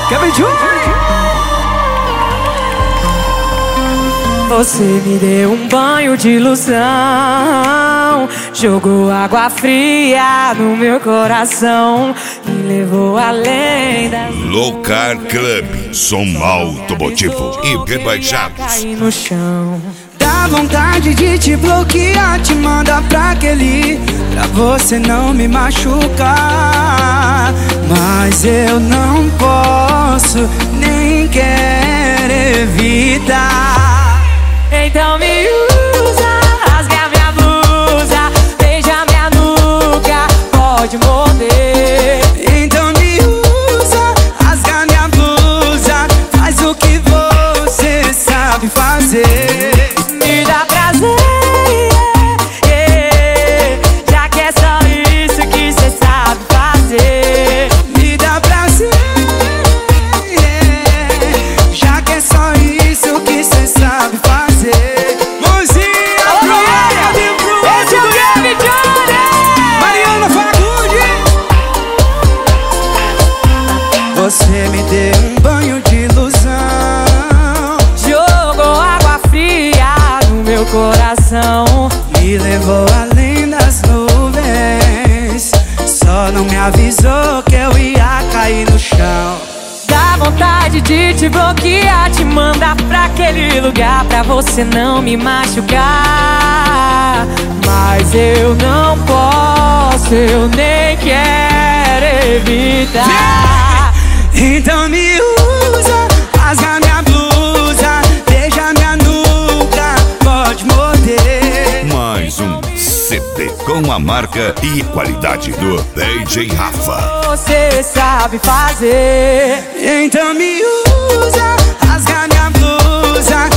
Você me deu um banho de ilusão, jogou água fria no meu coração, me levou além das... Locar Club, som automotivo e rebaixados. Caí no chão. Dá vontade de te bloquear, te mandar pra aquele, pra você não me machucar. Mas eu não posso, nem quero evitar. Então me usa, rasga minha blusa, beija minha nuca, pode morder. Então me usa, rasga minha blusa, faz o que você sabe fazer. Me dá prazer, já que é só isso que cê sabe fazer. Me dá prazer, já que é só isso que cê sabe fazer. Você me deu um banho de ilusão, jogou água fria no meu coração, me levou além das nuvens, só não me avisou que eu ia cair no chão. Dá vontade de te bloquear, te mandar pra aquele lugar, pra você não me machucar. Mas eu não posso, eu nem quero evitar. Então me usa, rasga minha blusa, beija minha nuca, pode morder. Mais um CD com a marca e qualidade do DJ Rafa. Você sabe fazer. Então me usa, rasga minha blusa,